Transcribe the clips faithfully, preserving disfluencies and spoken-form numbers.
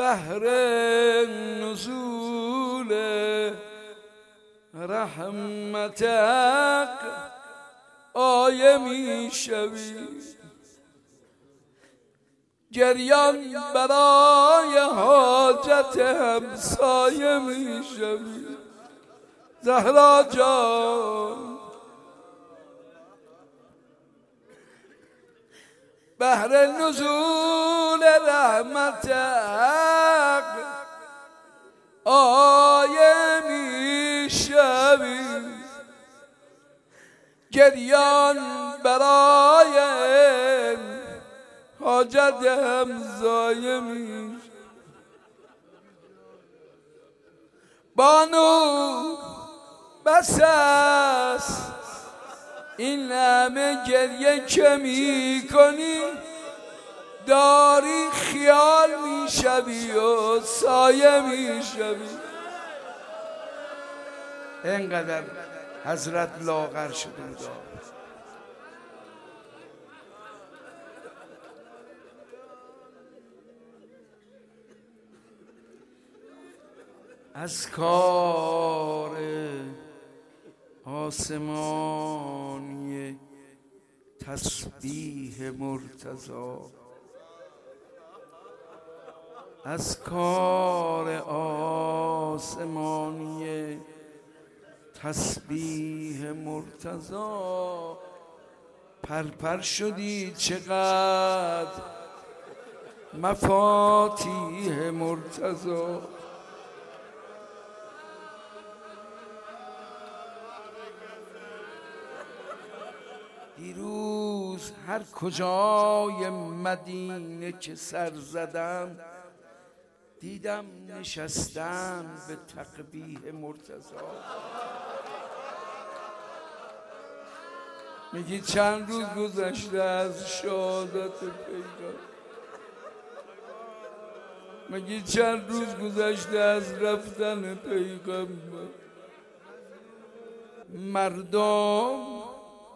بهر نزول رحمتک آیه می شوی، گریان برای حاجت همسایه می شوی. زهرا جان بهر نزول رحمتک آیه می شوی، گریان برای حاجت همسایه می شوی. بانو بس است این همه گریه که می کنی، داری خیال می شوی و سایه می شوی. اینقدر حضرت لاغر شده بود. از کار آسمانی تسبیح مرتضی، از کار آسمانی تسبیح مرتضی پرپر شدی چقدر مفاتیح مرتضی. دیروز هر کجای مدینه که سر زدم دیدم نشستم به تقبیح مرتضی. میگی چند روز گذشته از شهادت پیغمبر، میگی چند روز گذشته از رفتن پیغمبر. مردم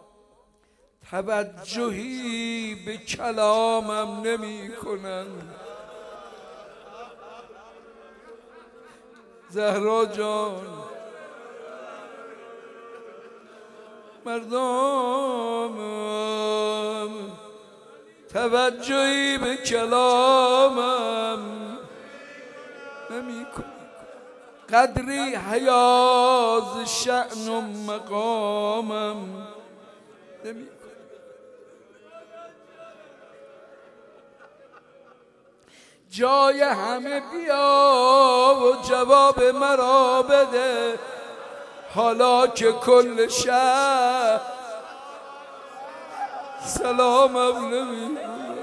توجهی به کلامم نمی کنن. زهرا جان مردم توجهی به کلامم نمی کنن. قدری حیاز شأن و مقامم نمی کنن. جای همه بیا و جواب مرا بده، حالا که کل شهر سلامم نمی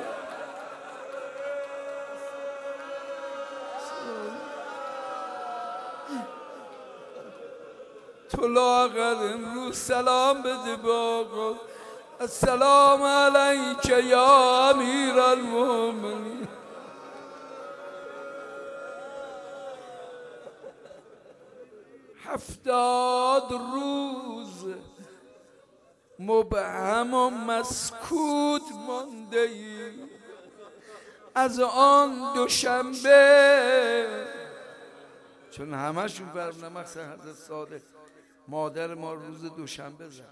تو لاغر امروز سلام بده به آقا. السلام علیک یا امیر المؤمنین. هفتاد روز مبهم و مسکوت مانده ای، از آن دوشنبه، چون همشون فرمودن مخصوصا حضرت صادق مادر ما روز دوشنبه زد،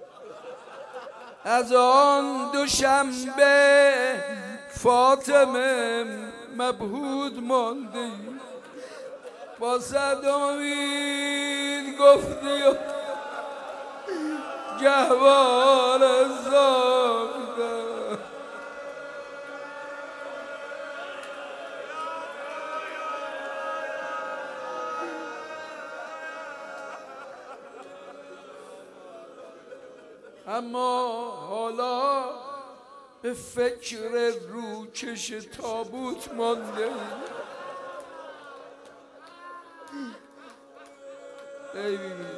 از آن دوشنبه فاطمه مبهود مانده ای. با صد امید گفتی و گهوار زاغدم. اما حالا به فکر روکش تابوت مانده ای بی بی.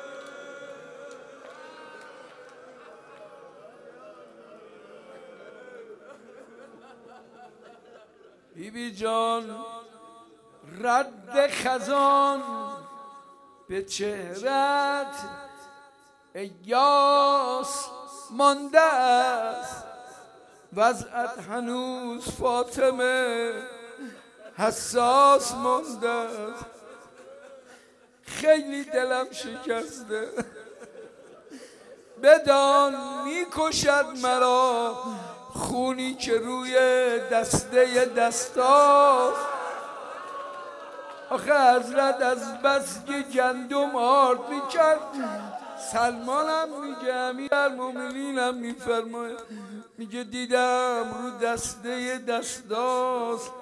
بی بی جان رد خزان به چهرت ای یاس مانده است، وضعت هنوز فاطمه حساس مونده، خیلی دلم شکسته. بدان میکشد مرا خونی که روی دسته دستاست. آخه حضرت از بس که گندم آرد میکرد، سلمانم میگه، امیرالمومنینم میفرماید، میگه دیدم رو دسته دستاست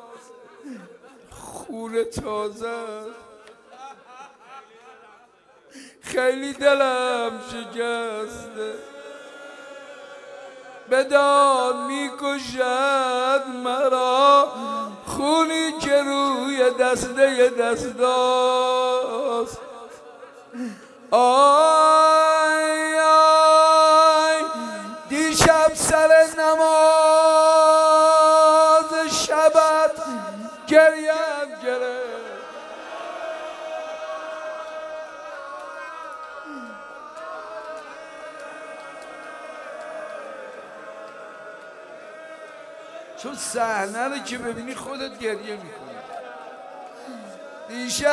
خون تازه، خیلی دلم شکسته. بدان میکشد مرا خونی که روی دسته دستاست. آی آی دیشب سر نماز شبت گریم گرفت. چون صحنه رو که ببینی خودت گریه میکنی. دیشب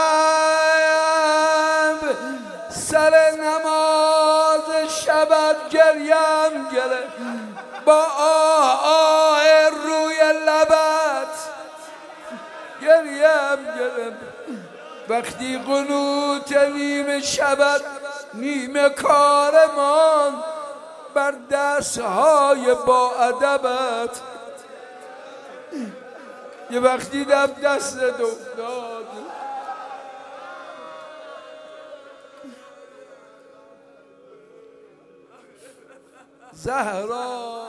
سر نماز شبت گریم گرفت، با آه آه روی لبت گریم گرفت. وقتی قنوت نیمه شبت نیمه کارمان بر دستهای با ادبت، یه وقتی دم دست افتاد. زهرا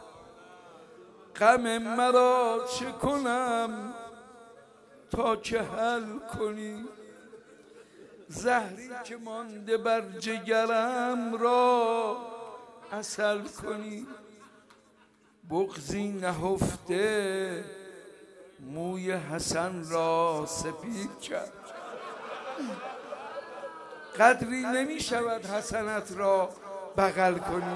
غم مرا چه کنم تا که حل کنی، زهری که مانده بر جگرم را عسل کنی. بغضی نهفته موی حسن را سپید کرد، قدری نمی شود حسنت را بغل کنی.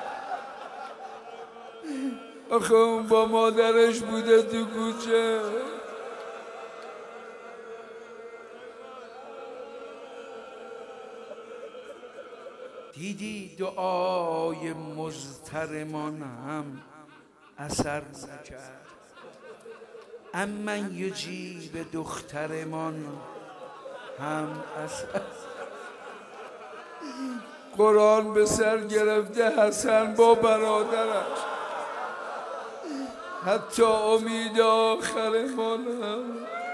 آخه اون با مادرش بوده تو کوچه، دیدی دعای مضطرمان هم اثر نکرد. امن یجیب دخترمان هم اثر. قرآن به سر گرفته حسن با برادرش، حتی امید آخرمان هم